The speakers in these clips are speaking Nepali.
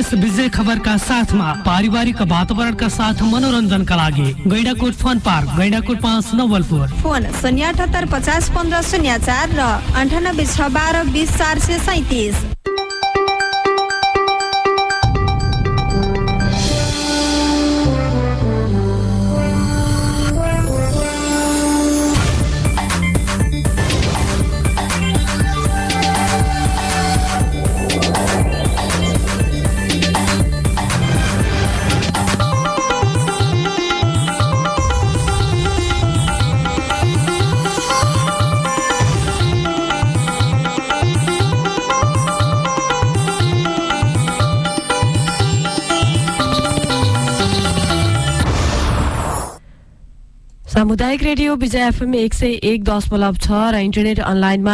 विशेष विजय खबरका साथमा पारिवारिक वातावरणका साथ मनोरञ्जनका लागि Gaindakot fun park, Gaindakot 5 Nawalpur. Phone 078 50 15 04 र 98 6 12 20 437। सामुदायिक रेडियो विजय एफएम 101.6 र इन्टरनेट अनलाइनमा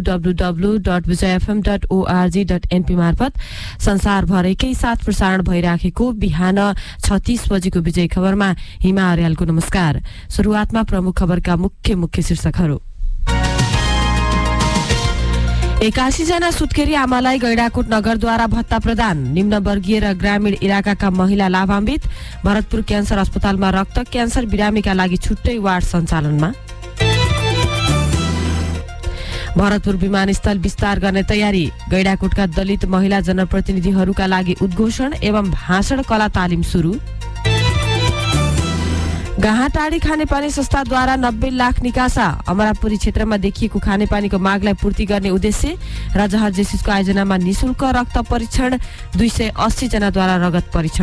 www.vijayfm.org.np मार्फत संसारभरकै साथ प्रसारण भइराखेको बिहान 36 बजेको विजय खबरमा हिमा अर्यालको नमस्कार। सुरुवातमा प्रमुख खबरका मुख्य शीर्षकहरू। 81 जना सुत्केरी आमालाई गैंडाकोट नगरद्वारा भत्ता प्रदान। निम्नवर्गीय र ग्रामीण इलाकाका महिला लाभान्वित। भरतपुर क्यान्सर अस्पतालमा रक्त क्यान्सर बिरामीका लागि छुट्टै वार्ड सञ्चालनमा। भरतपुर विमानस्थल विस्तार गर्ने तयारी। गैंडाकोटका दलित महिला जनप्रतिनिधिहरूका लागि उद्घोषण एवं भाषण कला तालिम सुरु। गाहाँटाडी खानेपानी संस्थाद्वारा 90 लाख निकासा। अमरापुरी क्षेत्रमा देखिएको खानेपानीको मागलाई पूर्ति गर्ने उद्देश्य। राजहर जेसिसको आयोजनामा निशुल्क रक्त परीक्षण। 280 जनाद्वारा रगत परीक्षण।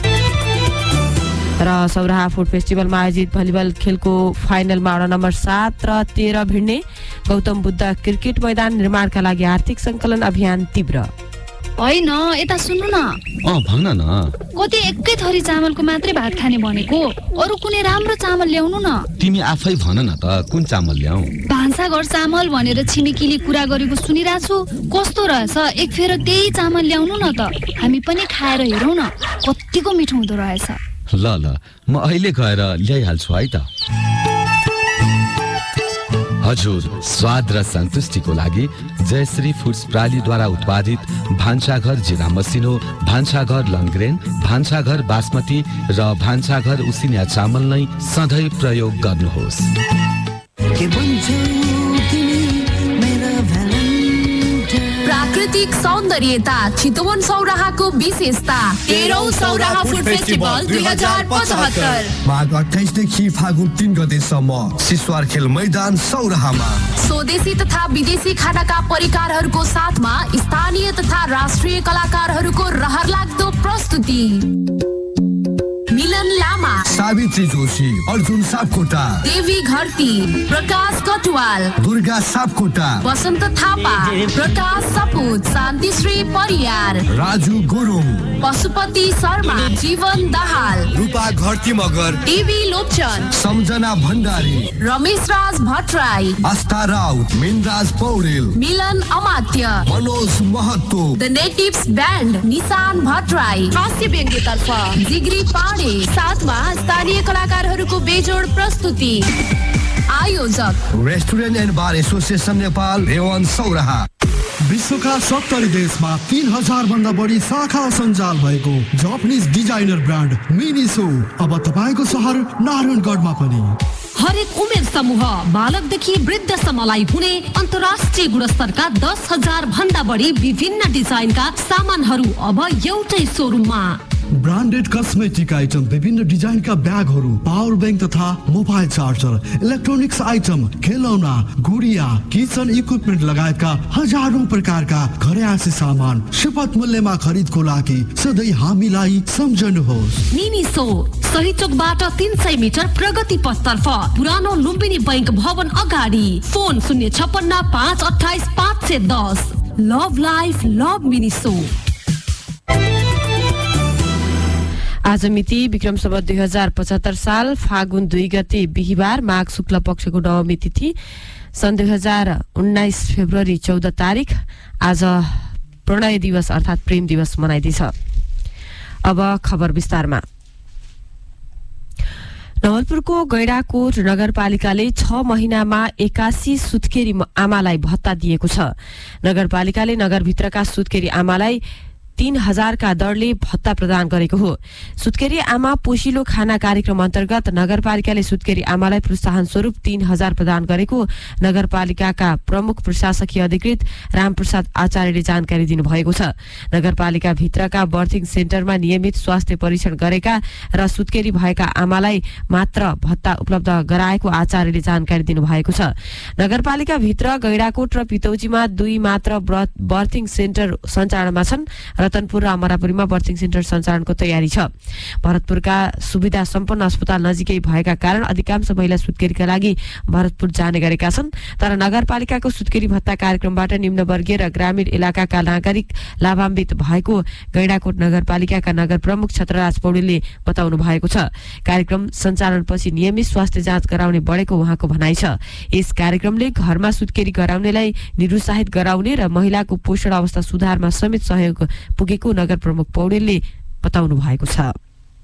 र सौराहा फुड फेस्टिभलमा आयोजित भलिबल खेलको फाइनलमा वडा नम्बर 7 र 13 भिड्ने। गौतम बुद्ध क्रिकेट मैदान निर्माणका लागि आर्थिक संकलन अभियान तीव्र। होइन, यता सुन्नु न। भन न। कति एकै थरी चामलको मात्रै भात खाने भनेको, अरु कुनै राम्रो चामल ल्याउनु न। तिमी आफै भन न त, कुन चामल ल्याऊ? भान्साघर चामल भनेर छिमेकीले कुरा गरेको सुनिराछु। कस्तो रहेछ? एक फेर त्यही चामल ल्याउनु न त, हामी पनि खाएर हेरौँ न कतिको मिठो हुँदो रहेछ। ल म अहिले गएर ल्याइहाल्छु है त। हजुर, स्वाद र सन्तुष्टिको लागि जयश्री फुड्स प्रालीद्वारा उत्पादित भान्साघर जिरा मसिनो, भान्साघर लङग्रेन, भान्साघर बासमती र भान्साघर उसिनिया चामल नै सधैँ प्रयोग गर्नुहोस्। प्राकृतिक सौन्दर्यता चितवन सौराहाको विशेषता। 13औं सौराहा फुड फेस्टिभल 2075 माघ 28 देखि फागुन 3 गतेसम्म सिस्वार खेल मैदान सौराहामा। स्वदेशी तथा विदेशी खानाका परिकारहरूको साथमा स्थानीय तथा राष्ट्रिय कलाकारहरूको रहरलाग्दो प्रस्तुति। मिलन लामा, सावित्री जोशी, अर्जुन सापकोटा, देवी घरती, प्रकाश कटुवाल, दुर्गा सापकोटा, वसन्त थापा, प्रकाश सपुत, Shantishree Pariyar, Raju Gurung, Pashupati Sharma, Jeevan Dahal, Rupa Gharti Magar, Devi Lochan, Samjhana Bhandari, Ramesh Raj Bhattarai, Aastha Raut, Minraj Paudel, Milan Amatya, Manoj Mahato, the natives band, Nishan Bhattarai, हास्य व्यङ्ग्यतर्फ जिग्री पाडे, साथमा स्थानीय कलाकारहरूको बेजोड प्रस्तुति। आयोजक restaurant and bar association Nepal, रेवन सौराहा। विश्वका 70 देशमा 3000 भन्दा बढी शाखा सञ्जाल भएको जापानिज डिजाइनर ब्रान्ड मिनिसो अब तपाईँको सहर नारायणगढमा पनि। हरेक उमेर समूह बालकदेखि वृद्धसम्मलाई हुने अन्तर्राष्ट्रिय गुणस्तरका 10,000 भन्दा बढी विभिन्न डिजाइनका सामानहरू अब एउटै सोरुममा। ब्रान्डेड कस्मेटिक आइटम, विभिन्न डिजाइनका ब्यागहरू, पावर ब्याङ्क तथा मोबाइल चार्जर, इलेक्ट्रोनिक्स आइटम, खेलौना, गुडिया, किचन इक्विपमेन्ट लगायतका हजारौं प्रकारका घरेआसी सामान सुपथ मूल्यमा खरिदको लागि सधैँ हामीलाई सम्झनुहोस्। मिनिसो सही चोकबाट 300 मिटर प्रगति पथतर्फ, पुरानो लुम्बिनी बैंक भवन अगाडि। Phone 056 528 510। Love life, love Miniso. आज मिति विक्रम सम्वत 2075 साल फागुन 2 गते बिहिबार, माघ शुक्ल पक्षको नवमी तिथि, सन् 2019 फेब्रुअरी 14 तारिक। आज प्रणय दिवस अर्थात् प्रेम दिवस मनाइँदैछ। अब खबर विस्तारमा। नवलपुरको गैंडाकोट नगरपालिकाले 6 महिनामा 81 सुत्केरी आमालाई भत्ता दिएको छ। नगरपालिकाले नगरभित्रका सुत्केरी आमालाई 3000 का दरले भत्ता प्रदान गरेको हो। सुत्केरी आमा पोषिलो खाना कार्यक्रम अन्तर्गत नगरपालिकाले सुत्केरी आमालाई प्रोत्साहन स्वरूप 3000 प्रदान गरेको नगरपालिकाका प्रमुख प्रशासकीय अधिकृत रामप्रसाद आचार्यले जानकारी दिनुभएको छ। नगरपालिका भित्रका बर्थिङ सेन्टरमा नियमित स्वास्थ्य परीक्षण गरेका र सुत्केरी भएका आमालाई मात्र भत्ता उपलब्ध गराएको आचार्यले जानकारी दिनुभएको छ। नगरपालिका भित्र गैंडाकोट र पितौजीमा 2 मात्र बर्थिङ सेन्टर सञ्चालनमा छन्। रतनपुर र अमरापुरीमा बर्थिङ सेन्टर सञ्चालनको तयारी छ। भरतपुरका सुविधा सम्पन्न अस्पताल नजिकै भएका कारण अधिकांश महिला सुत्केरीका लागि भरतपुर जाने गरेका छन्। तर नगरपालिकाको सुत्केरी भत्ता कार्यक्रमबाट निम्नवर्गीय र ग्रामीण इलाकाका नागरिक लाभान्वित भएको गैंडाकोट नगरपालिकाका नगर प्रमुख छत्रराज पौडेलले बताउनु भएको छ। कार्यक्रम सञ्चालनपछि नियमित स्वास्थ्य जाँच गराउने बढेको उहाँको भनाइ छ। यस कार्यक्रमले घरमा सुत्केरी गराउनेलाई निरुत्साहित गराउने र महिलाको पोषण अवस्था सुधारमा समेत सहयोग पुगेको नगर प्रमुख पौडेलले बताउनु भएको छ।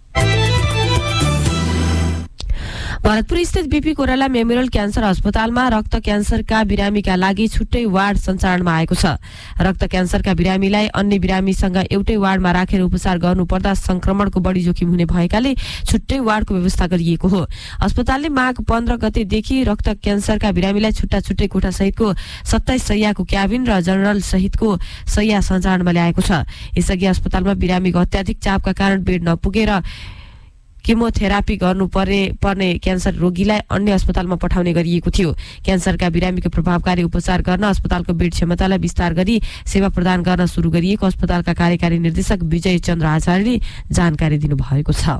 भरतपुर स्थित बीपी कोइराला मेमोरियल क्यान्सर अस्पतालमा रक्त क्यान्सरका बिरामीका लागि छुट्टै वार्ड सञ्चालनमा आएको छ। रक्त क्यान्सरका बिरामीलाई अन्य बिरामीसँग एउटै वार्डमा राखेर उपचार गर्नुपर्दा संक्रमणको बढी जोखिम हुने भएकाले छुट्टै वार्डको व्यवस्था गरिएको हो। अस्पतालले माघ 15 गतेदेखि रक्त क्यान्सरका बिरामीलाई छुट्टा छुट्टै कोठा सहितको 27 शैय्याको क्याबिन र जनरल सहितको शैय्या सञ्चालनमा ल्याएको छ। यसअघि अस्पतालमा बिरामीको अत्याधिक चापका कारण बेड नपुगेर केमोथेरापी पर्ने क्यान्सर रोगीलाई अन्य अस्पतालमा पठाउने गरिएको थियो। क्यान्सरका बिरामीको प्रभावकारी उपचार गर्न अस्पतालको बेड क्षमतालाई विस्तार गरी सेवा प्रदान गर्न सुरु गरिएको अस्पतालका कार्यकारी निर्देशक विजय चन्द्र आचार्यले जानकारी दिनुभएको छ।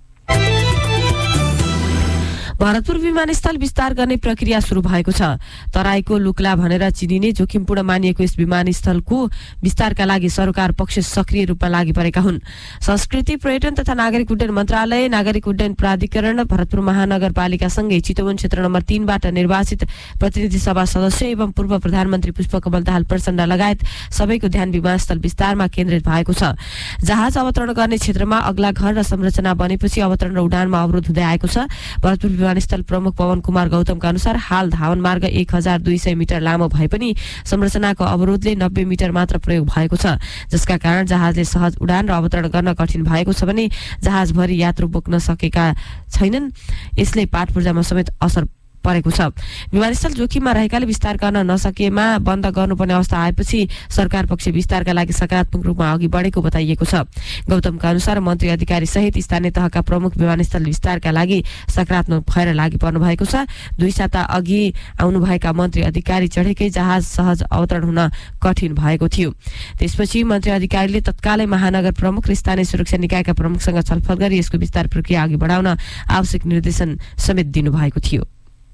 भरतपुर विमानस्थल विस्तार गर्ने प्रक्रिया सुरु भएको छ। तराईको लुक्ला भनेर चिनिने जोखिमपूर्ण मानिएको यस विमानस्थलको विस्तारका लागि सरकार पक्ष सक्रिय रूपमा लागि परेका हुन्। संस्कृति पर्यटन तथा नागरिक उड्डयन मन्त्रालय, नागरिक उड्डयन प्राधिकरण, भरतपुर महानगरपालिकासँगै चितवन क्षेत्र नम्बर 3 बाट निर्वाचित प्रतिनिधि सभा सदस्य एवं पूर्व प्रधानमन्त्री पुष्पकमल दाहाल प्रचण्ड लगायत सबैको ध्यान विमानस्थल विस्तारमा केन्द्रित भएको छ। जहाज अवतरण गर्ने क्षेत्रमा अग्ला घर र संरचना बनेपछि अवतरण र उडानमा अवरोध हुँदै आएको छ। भरतपुर विमानस्थल प्रमुख पवन कुमार गौतमका अनुसार हाल धावन मार्ग 1200 मिटर लामो भए पनि संरचनाको अवरोधले 90 मिटर मात्र प्रयोग भएको छ, जसका कारण जहाजले सहज उडान र अवतरण गर्न कठिन भएको छ भने जहाजभरि यात्रु बोक्न सकेका छैनन्। यसले पाट पूर्जामा समेत असर परेको छ। विमानस्थल जोखिममा रहेकाले विस्तार गर्न नसकेमा बन्द गर्नुपर्ने अवस्था आएपछि सरकार पक्ष विस्तारका लागि सकारात्मक रूपमा अघि बढेको बताइएको छ। गौतमका अनुसार मन्त्री अधिकारी सहित स्थानीय तहका प्रमुख विमानस्थल विस्तारका लागि सकारात्मक भएर लागि पर्नु भएको छ। 2 साता अघि आउनुभएका मन्त्री अधिकारी चढेकै जहाज सहज अवतरण हुन कठिन भएको थियो। त्यसपछि मन्त्री अधिकारीले तत्कालै महानगर प्रमुख र स्थानीय सुरक्षा निकायका प्रमुखसँग छलफल गरी यसको विस्तार प्रक्रिया अघि बढाउन आवश्यक निर्देशन समेत दिनुभएको थियो।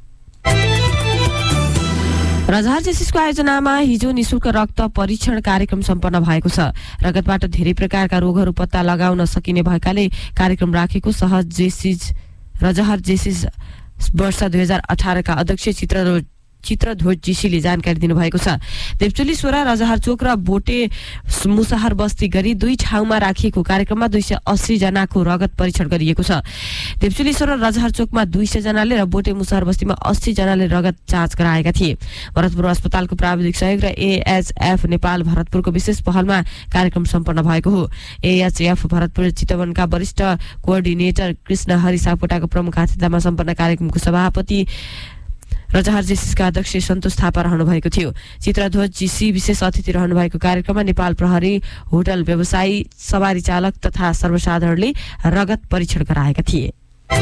रजहर जेसिसको आयोजनामा हिजो निशुल्क रक्त परीक्षण कार्यक्रम सम्पन्न भएको छ। रगतबाट धेरै प्रकारका रोगहरू पत्ता लगाउन सकिने भएकाले कार्यक्रम राखेको रजहर जेसिस वर्ष 2018 का अध्यक्ष चित्रध्वज जीसीले जानकारी दिनुभएको छ। देवचुली सोरा, रजहर चोक र बोटे मुसहर बस्ती गरी 2 ठाउँमा राखिएको कार्यक्रममा 280 जनाको रगत परीक्षण गरिएको छ। देवचुली सोरा रजहर चोकमा 200 जनाले र बोटे मुसहर बस्तीमा 80 जनाले रगत जाँच गराएका थिए। भरतपुर अस्पतालको प्राविधिक सहयोग र एएचएफ नेपाल भरतपुरको विशेष पहलमा कार्यक्रम सम्पन्न भएको हो। एएचएफ भरतपुर चितवनका वरिष्ठ कोअर्डिनेटर कृष्ण हरि सापकोटाको प्रमुख अतिथिमा सम्पन्न कार्यक्रमको सभापति रजहर जेसिसका अध्यक्ष सन्तोष थापा रहनु भएको थियो। चित्रध्वज जीसी विशेष अतिथि रहनु भएको कार्यक्रममा नेपाल प्रहरी, होटल व्यवसायी, सवारी चालक तथा सर्वसाधारणले रगत परीक्षण गराएका थिए।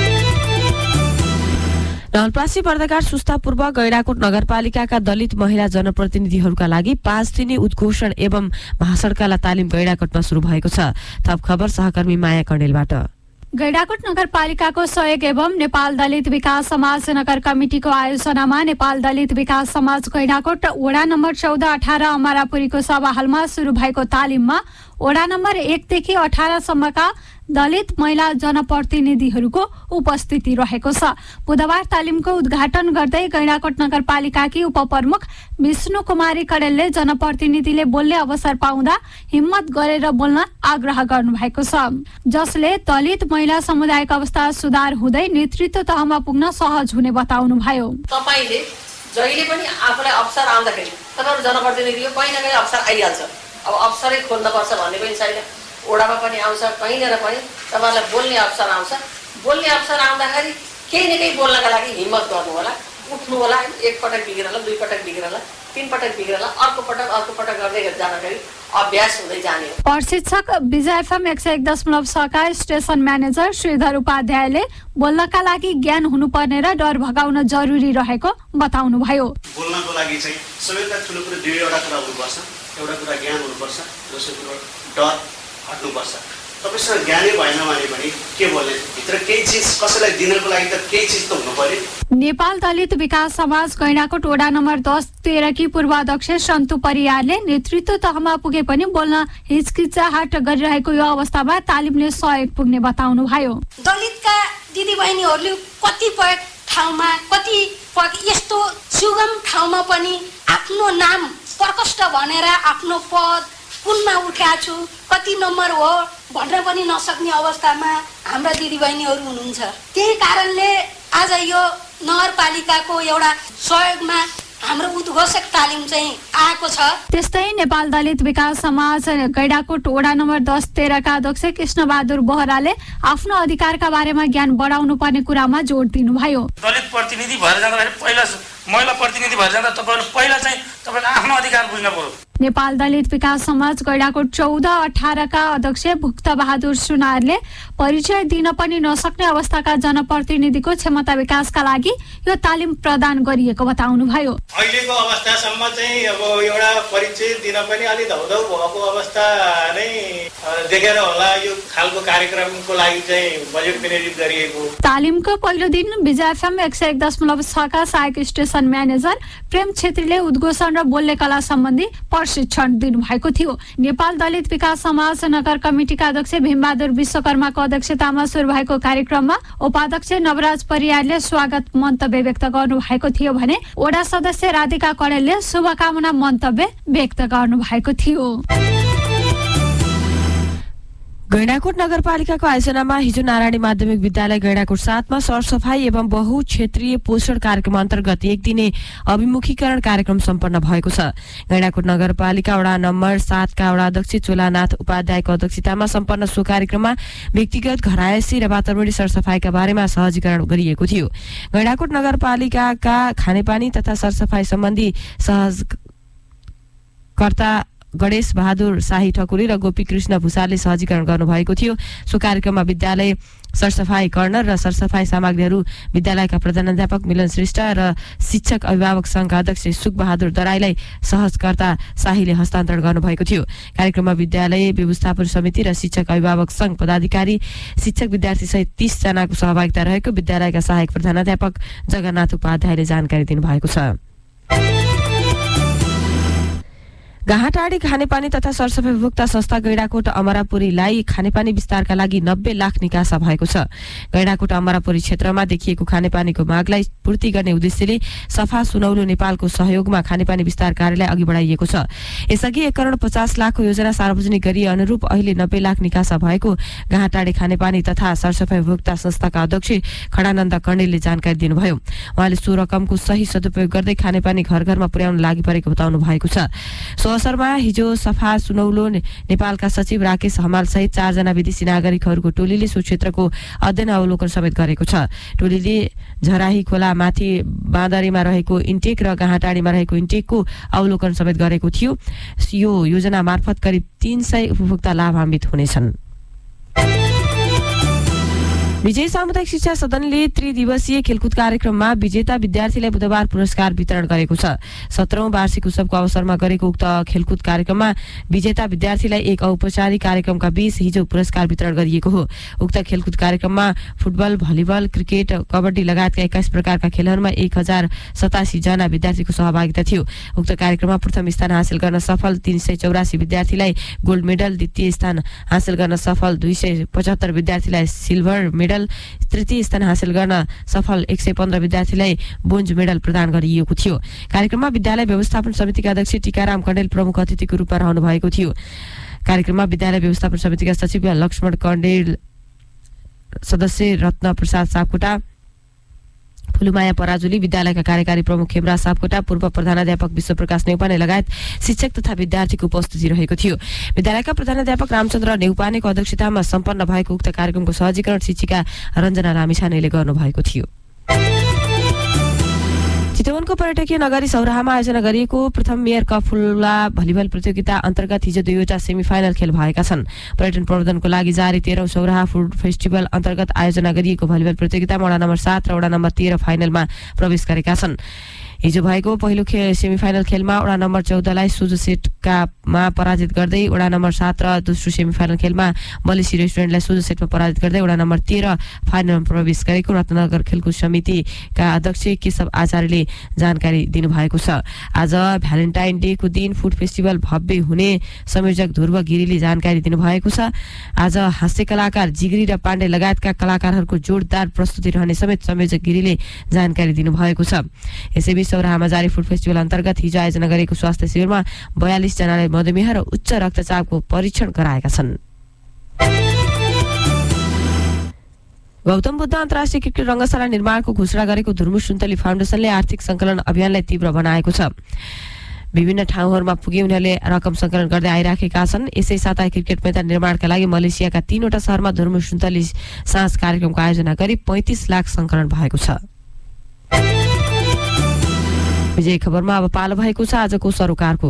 नवलपरासी बर्दघाट सुस्तापूर्व गैंडाकोट नगरपालिकाका दलित महिला जनप्रतिनिधिहरूका लागि 5 दिने उद्घोषण एवं भाषणकाला तालिम गैंडाकोटमा सुरु भएको छ। थप खबर सहकर्मी माया कर्णेलबाट। गैंडाकोट नगरपालिकाको सहयोग एवं नेपाल दलित विकास समाज नगर कमिटिको आयोजनामा नेपाल दलित विकास समाज गैंडाकोट वडा नम्बर 14-18 अमरापुरीको सभा हलमा सुरु भएको तालिममा वडा नम्बर 1 देखि 18 सम्मका दलित महिला जनप्रतिनिधिहरूको उपस्थिति रहेको छ। बुधबार तालिमको उद्घाटन गर्दै गैंडाकोट नगरपालिकाकी उपप्रमुख विष्णु कुमारी कडेलले जनप्रतिनिधिले बोल्ने अवसर पाउँदा हिम्मत गरेर बोल्न आग्रह गर्नुभएको छ, जसले दलित महिला समुदायको अवस्था सुधार हुँदै नेतृत्व तहमा पुग्न सहज हुने बताउनुभयो। तपाईले जहिले पनि आफूलाई अवसर आउँदाखेरि तपाईहरु जनप्रतिनिधिको कहीँ न कहीँ अवसर आइहाल्छ। अब अवसरै खोज्नुपर्छ भन्ने पनि छैन। ओडामा पनि आउँछ, कहीँनिर पनि तपाईँहरूलाई बोल्ने अवसर आउँछ। बोल्ने अवसर आउँदाखेरि केही न केही बोल्नका लागि हिम्मत गर्नु होला, उठ्नु होला। एकपटक बिग्रला, दुईपटक बिग्रला, तीनपटक बिग्रला, अर्को पटक गर्दै जाँदाखेरि अभ्यास हुँदै जाने हो। प्रशिक्षक विजय एफएम 101.6 का स्टेशन म्यानेजर श्रीधर उपाध्यायले बोल्नका लागि ज्ञान हुनुपर्ने र डर भगाउन जरुरी रहेको बताउनुभयो। बोल्नको लागि चाहिँ सबैभन्दा ठुलो कुरो दुईवटा कुरा हुनुपर्छ। एउटा कुरा ज्ञान हुनुपर्छ, दोस्रो कुरो डर हट्नुपर्छ। तपाईसँग ज्ञानै भएन भने पनि के बोल्ने, भित्र केही चिज कसैलाई दिनको लागि त केही चिज त हुनु पर्यो। नेपाल दलित विकास समाज गैंडाकोट वडा नम्बर 10-13 की पूर्व अध्यक्ष सन्तु परियारले नेतृत्व तहमा पुगे पनि बोल्न हिचकिचाहट गरिरहेको यो अवस्थामा तालिमले सहयोग पुग्ने बताउनुभयो। दलितका दिदीबहिनीहरूले कतिपय ठाउँमा कतिपय यस्तो सुगम ठाउँमा पनि आफ्नो नाम प्रकष्ट भनेर आफ्नो पद कुनमा उठेको छु, कति नम्बर हो भन्न पनि नसक्ने अवस्थामा हाम्रा दिदीबहिनीहरू हुनुहुन्छ। त्यही कारणले आज यो नगरपालिकाको एउटा सहयोगमा हाम्रो उद्घोषक तालिम चाहिँ आएको छ। त्यस्तै नेपाल दलित विकास समाज गैंडाकोट वडा नम्बर 10-13 का अध्यक्ष कृष्णबहादुर बोहराले आफ्नो अधिकारका बारेमा ज्ञान बढाउनु पर्ने कुरामा जोड दिनुभयो। दलित प्रतिनिधि भएर जाँदाखेरि पहिला महिला प्रतिनिधि भएर जाँदा तपाईहरु पहिला चाहिँ तपाईले आफ्नो अधिकार बुझ्न पर्यो। नेपाल दलित विकास समाज गैंडाकोट 14-18 का अध्यक्ष भुक्त बहादुर सुनारले परिचय दिन पनि नसक्ने अवस्थाका जनप्रतिनिधिको क्षमता विकासका लागि यो तालिम प्रदान गरिएको बताउनुभयो। अहिलेको अवस्थासम्म चाहिँ अब एउटा परिचय दिन पनि अलि धौधौ भएको अवस्था नै देखेर होला यो खालको कार्यक्रमको लागि चाहिँ बजेट विनियोजित गरिएको। तालिमको पहिलो दिन विजय एफएम 101.6 का सहायक स्टेशन म्यानेजर प्रेम छेत्रीले उद्घोषण र बोल्ने कला सम्बन्धी प्रशिक्षण दिनुभएको थियो। नेपाल दलित विकास समाज नगर कमिटिका अध्यक्ष भीमबहादुर विश्वकर्माको अध्यक्षतामा सुरु भएको कार्यक्रममा उपाध्यक्ष नवराज परियारले स्वागत मन्तव्य व्यक्त गर्नुभएको थियो भने वडा सदस्य राधिका कडेलले शुभकामना मन्तव्य व्यक्त गर्नुभएको थियो। गैंडाकोट नगरपालिकाको आयोजनामा हिजो नारायणी माध्यमिक विद्यालय गैंडाकोट 7 मा सरसफाई एवं बहुक्षेत्रीय पोषण कार्यक्रम अन्तर्गत एक दिने अभिमुखीकरण कार्यक्रम सम्पन्न भएको छ। गैंडाकोट नगरपालिका वडा नम्बर 7 का वडा अध्यक्ष चोलानाथ उपाध्यायको अध्यक्षतामा सम्पन्न सो कार्यक्रममा व्यक्तिगत घरायसी र वातावरणीय सरसफाईका बारेमा सहजीकरण गरिएको थियो। गैंडाकोट नगरपालिकाका खानेपानी तथा सरसफाई सम्बन्धी सहजकर्ता गणेश बहादुर शाही ठकुरी र गोपी कृष्ण भूषालले सहजीकरण गर्नुभएको थियो। सो कार्यक्रममा विद्यालय सरसफाई कर्नर र सरसफाई सामग्रीहरू विद्यालयका प्रधानाध्यापक मिलन श्रेष्ठ र शिक्षक अभिभावक संघका अध्यक्ष सुख बहादुर दराईलाई सहजकर्ता शाहीले हस्तान्तरण गर्नुभएको थियो। कार्यक्रममा विद्यालय व्यवस्थापन समिति र शिक्षक अभिभावक संघ पदाधिकारी शिक्षक विद्यार्थी सहित 30 जनाको सहभागिता रहेको विद्यालयका सहायक प्रधानाध्यापक जगन्नाथ उपाध्यायले जानकारी दिनुभएको छ। गाहाटाडी खानेपानी तथा सरसफाई उपभोक्ता संस्था गैंडाकोट अमरापुरीलाई खानेपानी विस्तारका लागि 90 लाख निकासा भएको छ। गैंडाकोट अमरापुरी क्षेत्रमा देखिएको खानेपानीको मागलाई पूर्ति गर्ने उद्देश्यले सफा सुनौलो नेपालको सहयोगमा खानेपानी विस्तार कार्यालय अघि बढाइएको छ। यसअघि 1 करोड 50 लाखको योजना सार्वजनिक गरी अनुरूप अहिले 90 लाख निकासा भएको गाहाटाडी खानेपानी तथा सरसफाई उपभोक्ता संस्थाका अध्यक्ष खडानन्द कण्डेलले जानकारी दिनुभयो। उहाँले सो रकमको सही सदुपयोग गर्दै खानेपानी घर घरमा पुर्याउन लागि परेको बताउनु भएको छ। अवसरमा हिजो सफा सुनौलो नेपालका सचिव राकेश हमाल सहित 4 जना विदेशी नागरिकहरूको टोलीले सो क्षेत्रको अध्ययन अवलोकन समेत गरेको छ। टोलीले झराही खोला माथि बाँदरीमा रहेको इन्टेक र गाहाटाडीमा रहेको इन्टेकको अवलोकन समेत गरेको थियो। यो योजना मार्फत करिब 300 उपभोक्ता लाभान्वित हुनेछन्। विजय सामुदायिक शिक्षा सदनले त्रिदिवसीय खेलकुद कार्यक्रममा विजेता विद्यार्थीलाई बुधबार पुरस्कार वितरण गरेको छ। 17औं वार्षिक उत्सवको अवसरमा गरेको उक्त खेलकुद कार्यक्रममा विजेता विद्यार्थीलाई एक औपचारिक कार्यक्रमका बीच हिजो पुरस्कार वितरण गरिएको हो। उक्त खेलकुद कार्यक्रममा फुटबल, भलिबल, क्रिकेट, कबड्डी लगायतका 21 प्रकारका खेलहरूमा 1087 जना विद्यार्थीको सहभागिता थियो। उक्त कार्यक्रममा प्रथम स्थान हासिल गर्न सफल 384 विद्यार्थीलाई गोल्ड मेडल, द्वितीय स्थान हासिल गर्न सफल 275 विद्यार्थीलाई सिल्भर मेडल, तृतीय स्थान हासिल गर्न सफल 115 विद्यार्थीलाई ब्रोन्ज मेडल प्रदान गरिएको थियो। कार्यक्रममा विद्यालय व्यवस्थापन समितिका अध्यक्ष टीकाराम कण्डेल प्रमुख अतिथिको रूपमा रहनु भएको थियो। कार्यक्रममा विद्यालय व्यवस्थापन समितिका सचिव लक्ष्मण कण्डेल, सदस्य रत्न प्रसाद सापकोटा, फुलुमाया पराजुली, विद्यालयका कार्यकारी प्रमुख खेमराज सापकोटा, पूर्व प्रधानाध्यापक विश्वप्रकाश नेउपाने लगायत शिक्षक तथा विद्यार्थीको उपस्थिति रहेको थियो। विद्यालयका प्रधानाध्यापक रामचन्द्र नेउपानेको अध्यक्षतामा सम्पन्न भएको उक्त कार्यक्रमको सहजीकरण शिक्षिका रञ्जना लामिछानेले गर्नुभएको थियो। चितवनको पर्यटकीय नगरी सौराहामा आयोजना गरिएको प्रथम मेयर कप फुला भलिबल प्रतियोगिता अन्तर्गत हिजो 2वटा सेमिफाइनल खेल भएका छन्। पर्यटन प्रवर्धनको लागि जारी 13औं सौराहा फुड फेस्टिभल अन्तर्गत आयोजना गरिएको भलिबल प्रतियोगितामा वडा नम्बर 7 र वडा नम्बर 13 फाइनलमा प्रवेश गरेका छन्। हिजो भएको पहिलो सेमिफाइनल खेलमा वडा नम्बर 14 लाई सुजो सेटमा पराजित गर्दै वडा नम्बर 7 र दोस्रो सेमिफाइनल खेलमा मलेसी रेस्टुरेन्टलाई सुजो सेटमा पराजित गर्दै वडा नम्बर 13 फाइनलमा प्रवेश गरेको रत्नगर खेलकुद समितिका अध्यक्ष केशव आचार्यले जानकारी दिनुभएको छ। आज भ्यालेन्टाइन डे को दिन फुड फेस्टिभल भव्य हुने संयोजक ध्रुव गिरीले जानकारी दिनुभएको छ। आज हास्य कलाकार जिग्री र पाण्डे लगायतका कलाकारहरूको जोरदार प्रस्तुति रहने समेत संयोजक गिरीले जानकारी दिनुभएको छ। यसैबीच सौराहामा जारी फुड फेस्टिभल अन्तर्गत हिजो आयोजना गरेको स्वास्थ्य शिविरमा 42 जनालाई मधुमेह र उच्च रक्तचापको परीक्षण गराएका छन्। गौतम बुद्ध अन्तर्राष्ट्रिय क्रिकेट रङ्गशाला निर्माणको घोषणा गरेको धुर्मु सुन्तली फाउन्डेसनले आर्थिक सङ्कलन अभियानलाई तीव्र बनाएको छ। विभिन्न ठाउँहरूमा पुगे उनीहरूले रकम सङ्कलन गर्दै आइराखेका छन्। यसै साता क्रिकेट मैदान निर्माणका लागि मलेसियाका 3वटा शहरमा धुर्मु सुन्तली साँझ कार्यक्रमको आयोजना गरी 35 लाख सङ्कलन भएको छ। विजय खबरमा अब पालो भएको छ आजको सरोकारको।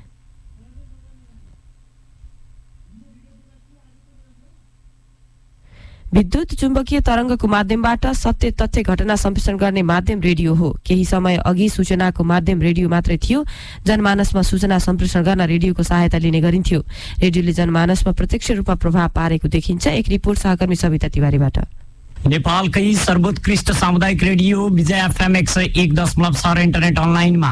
विद्युत चुम्बकीय तरङ्गको माध्यमबाट सत्य तथ्य घटना सम्प्रेषण गर्ने माध्यम रेडियो हो। केही समय अघि सूचनाको माध्यम रेडियो मात्रै थियो। जनमानसमा सूचना सम्प्रेषण गर्न रेडियोको सहायता लिने गरिन्थ्यो। रेडियोले जनमानसमा प्रत्यक्ष रूपमा प्रभाव पारेको देखिन्छ। एक रिपोर्ट सहकर्मी सविता तिवारीबाट। नेपालकै सर्वोत्कृष्ट सामुदायिक रेडियो विजय एफएम 101.6 इन्टरनेट अनलाइनमा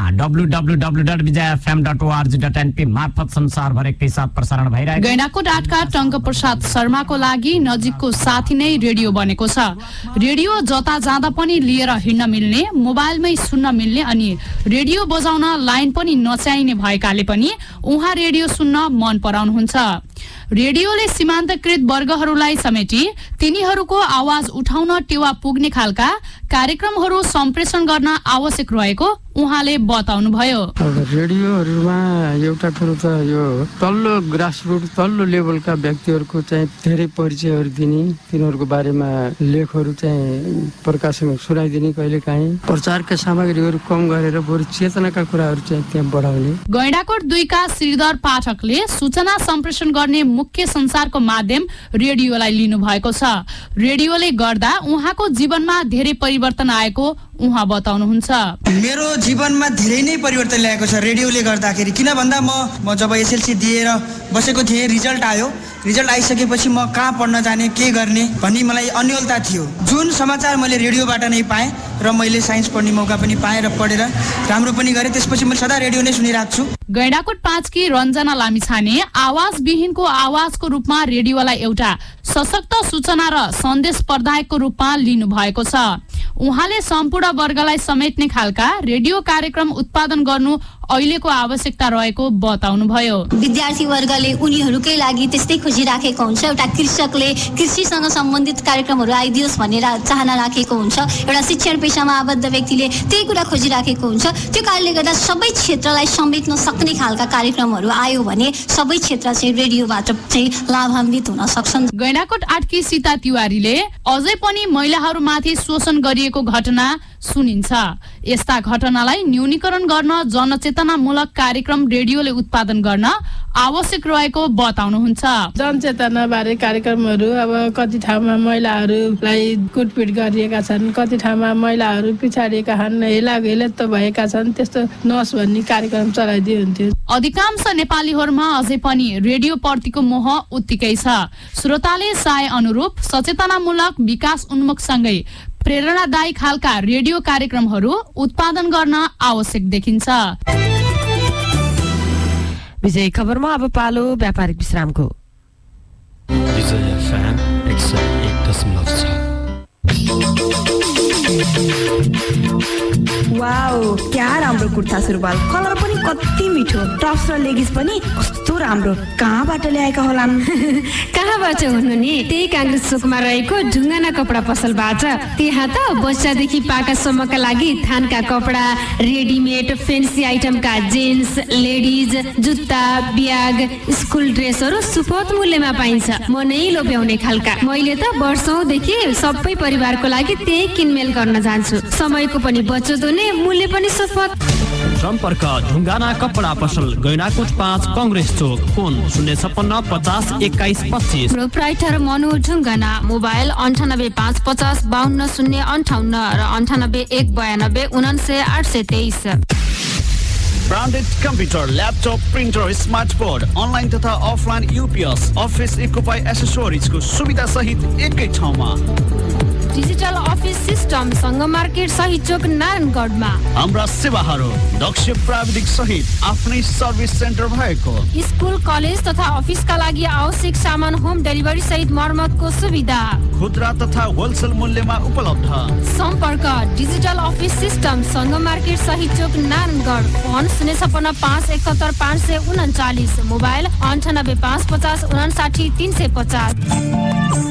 www.vijayfm.org.np मार्फत संसारभर एकैसाथ प्रसारण भइरहेको। गैंडाकोट 8 का टंक प्रसाद शर्माको लागि नजिकको साथी नै रेडियो बनेको छ। रेडियो जता जाँदा पनि लिएर हिँड्न मिल्ने, मोबाइलमै सुन्न मिल्ने अनि रेडियो बजाउन लाइन पनि नचाहिने भएकाले पनि उहाँ रेडियो सुन्न मन पराउनुहुन्छ। रेडियोले सीमान्तकृत वर्गहरूलाई समेटी तिनीहरूको आवाज उठाउन टेवा पुग्ने खालका कार्यक्रमहरू सम्प्रेषण गर्न आवश्यक रहेको उहाँले बताउनुभयो। रेडियोहरूमा एउटा कुरो त यो तल्लो ग्रासरुट तल्लो लेभलका व्यक्तिहरूको चाहिँ धेरै परिचयहरू दिने, तिनीहरूको बारेमा लेखहरू चाहिँ प्रकाशन सुनाइदिने, कहिलेकाहीँ प्रचारका सामग्रीहरू कम गरेर बरु चेतनाका कुराहरू चाहिँ त्यहाँ बढाउने। गैंडाकोट 2 का श्रीधर पाठकले सूचना सम्प्रेषण गर्ने मुख्य संसारको माध्यम रेडियोलाई लिनु भएको छ। रेडियोले गर्दा उहाँको जीवनमा धेरै परिवर्तन आएको उहाँ बताउनुहुन्छ। मेरो जीवनमा धेरै नै परिवर्तन ल्याएको छ रेडियोले गर्दाखेरि। किन भन्दा म जब एसएलसी दिएर बसेको थिएँ, रिजल्ट आयो। रिजल्ट आइसकेपछि म कहाँ पढ्न जाने, के गर्ने भन्ने मलाई अन्योलता थियो। जुन समाचार मैले रेडियोबाट नै पाएँ र मैले साइन्स पढ्ने मौका पनि पाएँ र पढेर राम्रो पनि गरेँ। त्यसपछि मैले सदा रेडियो नै सुनिरहेको छु। गैंडाकोट 5 की रञ्जना लामिछाने आवाज विहीनको आवाजको रूपमा रेडियोलाई एउटा सशक्त सूचना र सन्देश प्रदायकको रूपमा लिनु भएको छ। उहाँले सम्पूर्ण वर्गलाई समेट्ने खालका रेडियो कार्यक्रम उत्पादन गर्नु अहिलेको आवश्यकता रहेको बताउनुभयो। विद्यार्थी वर्गले उनीहरूकै लागि त्यस्तै खोजिराखेको हुन्छ। एउटा कृषकले कृषिसँग सम्बन्धित कार्यक्रमहरू आइदियोस् भनेर चाहना राखेको हुन्छ। एउटा शिक्षण पेशामा आबद्ध व्यक्तिले त्यही कुरा खोजिराखेको हुन्छ। त्यो कारणले गर्दा सबै क्षेत्रलाई समेट्न सक्ने खालका कार्यक्रमहरू आयो भने सबै क्षेत्र चाहिँ रेडियोबाट चाहिँ लाभान्वित हुन सक्छन्। गैंडाकोट 8 की सीता तिवारीले अझै पनि महिलाहरूमाथि शोषण गरिएको घटना सुनिन्छ। यस्ता घटनालाई न्यूनीकरण गर्न जनचेतनामूलक कार्यक्रम रेडियोले उत्पादन गर्न आवश्यक रहेको बताउनुहुन्छ। जनचेतना बारे कार्यक्रमहरू अब कति ठाउँमा महिलाहरूलाई कुटपिट गरिएका छन्, कति ठाउँमा महिलाहरू पिछाडिएका छन्, हेलाहेलत्त भएका छन्, त्यस्तो नहोस् भन्ने कार्यक्रम चलाइदिए हुन्थ्यो। अधिकांश नेपालीहरूमा अझै पनि रेडियो प्रतिको मोह उत्तिकै छ। श्रोताले चाहे अनुरूप सचेतनामूलक विकास उन्मुखसँगै प्रेरणादायी खालका रेडियो कार्यक्रमहरू उत्पादन गर्न आवश्यक देखिन्छ। विजय खबरमा अब पालो व्यापारिक विश्रामको। विजय एफएम 101.6 वाउ क्या राम्रो कुर्ता सुरुवाल कलर पनि कति मिठो टप्स र लेगिस पनि कस्तो राम्रो कहाँबाट ल्याएका होलान् कहाँबाट हुनु नि त्यही काङ्ग्रेस चोकमा रहेको ढुङ्गाना कपडा पसलबाट त्यहाँ त बच्चादेखि पाकासम्मका लागि थानका कपडा रेडिमेड फेन्सी आइटमका जेन्ट्स लेडिज जुत्ता ब्याग स्कुल ड्रेसहरू सुपथ मूल्यमा पाइन्छ मनै लोभ्याउने खालका मैले त वर्षौंदेखि सबै परिवारको लागि त्यही किनमेल गर्न जान्छु समयको पनि बचत हुने मूल्य पनि सुपथ सम्पर्क ढुङ्गाना कपडा पसल Gainakot 5 Congress chowk phone 056 50 21 25 proprietor Manu Dhungana mobile 98 550 52 058 र 98 192 79 823 branded computer laptop printer smartboard online तथा अफलाइन युपीएस अफिस इक्विपमेन्ट एसेसरिजको सुविधा सहित एकै ठाउँमा डिजिटल अफिस सिस्टम संघ मार्केट सही चोक नारायणगढमा हाम्रा सेवाहरू दक्ष प्राविधिक सहित आफ्नै सर्भिस सेन्टर भएको स्कुल कलेज तथा अफिसका लागि आवश्यक सामान होम डेलिभरी सहित मर्मतको सुविधा खुद्रा तथा होलसेल मूल्यमा उपलब्ध सम्पर्क डिजिटल अफिस सिस्टम संघ मार्केट सही चोक नारायणगढ फोन 056 571 539 मोबाइल 98 550 59 350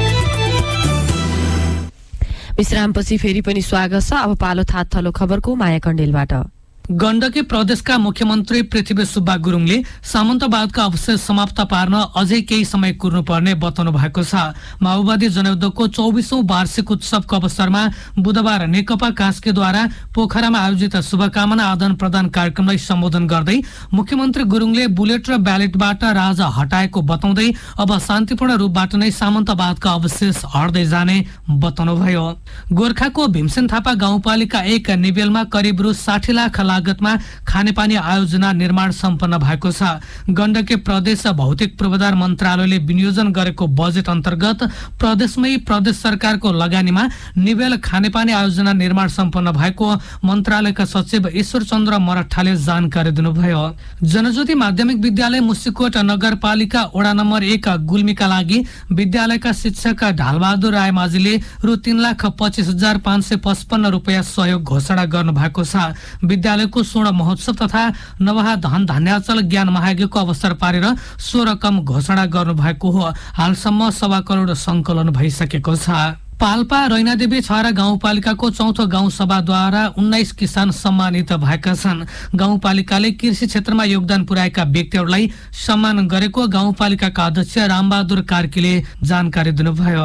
विश्रामपछि फेरि पनि स्वागत छ। अब पालो थात थलो खबरको माया कण्डेलबाट। गण्डकी प्रदेशका मुख्यमन्त्री पृथ्वी सुब्बा गुरुङले सामन्तवादका अवशेष समाप्त पार्न अझै केही समय कुर्नुपर्ने बताउनु भएको छ। माओवादी जनयुद्धको 24औं वार्षिक उत्सवको अवसरमा बुधबार नेकपा कास्कीद्वारा पोखरामा आयोजित शुभकामना आदान प्रदान कार्यक्रमलाई सम्बोधन गर्दै मुख्यमन्त्री गुरुङले बुलेट र ब्यालेटबाट राजा हटाएको बताउँदै अब शान्तिपूर्ण रूपबाट नै सामन्तवादका अवशेष हट्दै जाने बताउनुभयो। गोर्खाको भीमसेन थापा गाउँपालिका 1 निबेलमा करिब रु 60 लाख लागतमा खानेपानी आयोजना निर्माण सम्पन्न भएको छ। गण्डकी प्रदेश भौतिक पूर्वाधार मन्त्रालयले विनियोजन गरेको बजेट अन्तर्गत प्रदेशमै प्रदेश सरकारको लगानीमा निबेल खानेपानी आयोजना निर्माण सम्पन्न भएको मन्त्रालयका सचिव ईश्वर चन्द्र मरठाले जानकारी दिनुभयो। जनज्योति माध्यमिक विद्यालय मुसिकोट नगरपालिका वडा नम्बर 1 गुल्मीका लागि विद्यालयका शिक्षक ढालबहादुर रायमाझीले रु 3,25,555 रुपैयाँ सहयोग घोषणा गर्नु भएको छ। विद्यालयको स्वर्ण महोत्सव तथा नवहा धन धान्याचल ज्ञान महायज्ञको अवसर पारेर सो रकम घोषणा गर्नु भएको हो। हालसम्म 1.25 करोड संकलन भइसकेको छ। पाल्पा रैनादेवी छहरा गाउँपालिकाको 4थो गाउँ सभाद्वारा 19 किसान सम्मानित भएका छन्। गाउँपालिकाले कृषि क्षेत्रमा योगदान पुर्याएका व्यक्तिहरूलाई सम्मान गरेको गाउँपालिकाका अध्यक्ष रामबहादुर कार्कीले जानकारी दिनुभयो।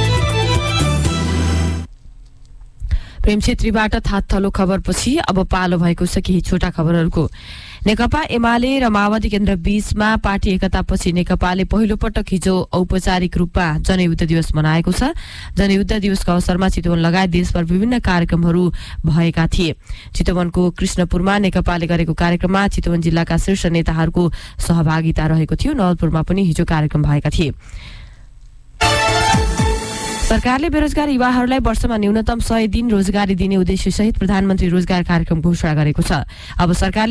प्रेम छेत्रीबाट थात थलो खबरपछि अब पालो भएको छ केही छोटा खबरहरूको। नेकपा एमाले र माओवादी केन्द्र बीचमा पार्टी एकतापछि नेकपाले पहिलो पटक हिजो औपचारिक रूपमा जनयुद्ध दिवस मनाएको छ। जनयुद्ध दिवसको अवसरमा चितवन लगायत देशभर विभिन्न कार्यक्रमहरू भएका थिए। चितवनको कृष्णपुरमा नेकपाले गरेको कार्यक्रममा चितवन जिल्लाका शीर्ष नेताहरूको सहभागिता रहेको थियो। नवलपुरमा पनि हिजो कार्यक्रम भएका थिए। सरकारले बेरोजगार युवाहरूलाई वर्षमा न्यूनतम 100 दिन रोजगारी दिने उद्देश्य सहित प्रधानमन्त्री रोजगार कार्यक्रम घोषणा गरेको छ। अब सरकारले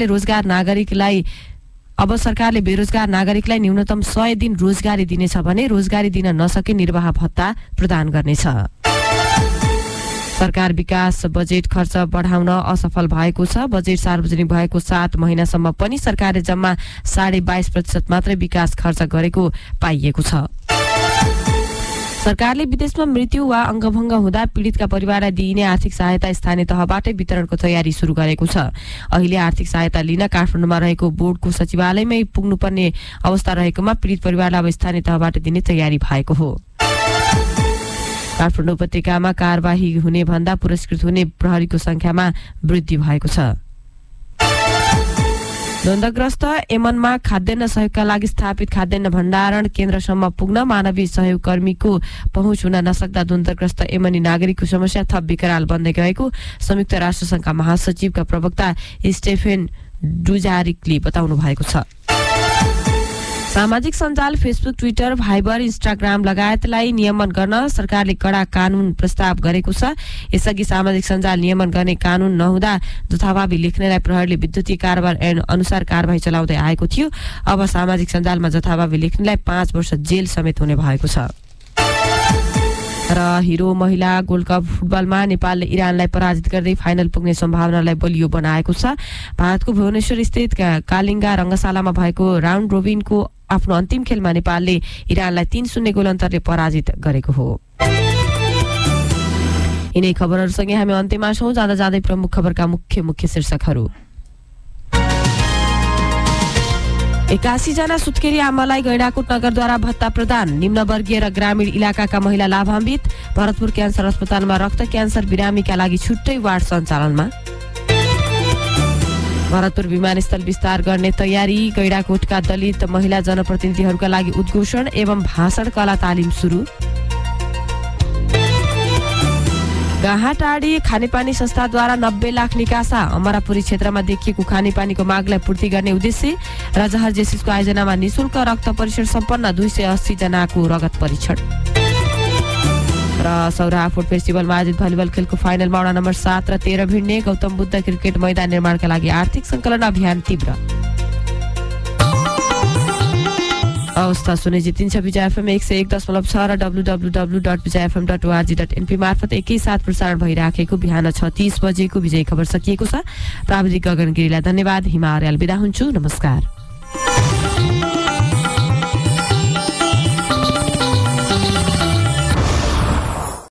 बेरोजगार नागरिकलाई न्यूनतम 100 दिन रोजगारी दिनेछ भने रोजगारी दिन नसके निर्वाह भत्ता प्रदान गर्नेछ। सरकार विकास बजेट खर्च बढाउन असफल भएको छ। बजेट सार्वजनिक भएको 7 महिनासम्म पनि सरकारले जम्मा 22.5% मात्रै विकास खर्च गरेको पाइएको छ। सरकारले विदेशमा मृत्यु वा अंगभंग हुँदा पीडितका परिवारलाई दिइने आर्थिक सहायता स्थानीय तहबाटै वितरणको तयारी सुरु गरेको छ। अहिले आर्थिक सहायता लिन काठमाडौँमा रहेको बोर्डको सचिवालयमै पुग्नुपर्ने अवस्था रहेकोमा पीडित परिवारलाई अब स्थानीय तहबाट दिने तयारी भएको हो। काठमाडौँ उपत्यकामा कारबाही हुने भन्दा पुरस्कृत हुने प्रहरीको संख्यामा वृद्धि भएको छ। द्वन्द्वग्रस्त यमनमा खाद्यान्न सहयोगका लागि स्थापित खाद्यान्न भण्डारण केन्द्रसम्म पुग्न मानवीय सहयोग कर्मीको पहुँच हुन नसक्दा द्वन्द्वग्रस्त यमनी नागरिकको समस्या थप विकराल बन्दै गएको संयुक्त राष्ट्रसङ्घका महासचिवका प्रवक्ता स्टेफेन डुजारिकले बताउनु भएको छ। सामाजिक सञ्जाल फेसबुक, ट्विटर, भाइबर, इन्स्टाग्राम लगायतलाई नियमन गर्न सरकारले कडा कानून प्रस्ताव गरेको छ। यसअघि सामाजिक सञ्जाल नियमन गर्ने कानून नहुँदा जथाभावी लेख्नेलाई प्रहरीले विद्युतीय कारोबार ऐन अनुसार कारबाही चलाउँदै आएको थियो। अब सामाजिक सञ्जालमा जथाभावी लेख्नेलाई 5 वर्ष जेल समेत हुने भएको छ। र हिरो महिला गोल्ड कप फुटबलमा नेपालले इरानलाई पराजित गर्दै फाइनल पुग्ने सम्भावनालाई बलियो बनाएको छ। भारतको भुवनेश्वर स्थित कालिङ्गा रङ्गशालामा भएको राउन्ड रोबिनको आफ्नो अन्तिम खेलमा नेपालले इरानलाई 3-0 गोल अन्तरले पराजित गरेको हो। यिनै खबरहरूसँगै हामी अन्त्यमा छौँ। जाँदा जाँदै प्रमुख खबरका मुख्य शीर्षकहरू। 81 जना सुत्केरी आमालाई गैंडाकोट नगरद्वारा भत्ता प्रदान। निम्नवर्गीय र ग्रामीण इलाकाका महिला लाभान्वित। भरतपुर क्यान्सर अस्पतालमा रक्त क्यान्सर बिरामीका लागि छुट्टै वार्ड सञ्चालनमा। भरतपुर विमानस्थल विस्तार गर्ने तयारी। गैंडाकोटका दलित महिला जनप्रतिनिधिहरूका लागि उद्घोषण एवं भाषण कला तालिम सुरु। गाहाटाडी खानेपानी संस्थाद्वारा 90 लाख निकासा। अमरापुरी क्षेत्रमा देखिएको खानेपानीको मागलाई पूर्ति गर्ने उद्देश्य। राजहर जेसिसको आयोजनामा निशुल्क रक्त परीक्षण सम्पन्न। 280 जनाको रगत परीक्षण। र सौराहा फुट फेस्टिभलमा आयोजित भलिबल खेलको फाइनलमा वडा नम्बर 7 र 13 भिड्ने। गौतम बुद्ध क्रिकेट मैदान निर्माणका लागि आर्थिक संकलन अभियान तीव्र। अवस्था सुने जितिन्छ। विजय एफएम 101.6 र www.vijayfm.org.np मार्फत एकैसाथ प्रसारण भइराखेको बिहान 6:30 बजेको विजय खबर सकिएको छ। प्राविधिक गगन गिरीलाई धन्यवाद। हिमा अर्याल बिदा हुन्छु। नमस्कार।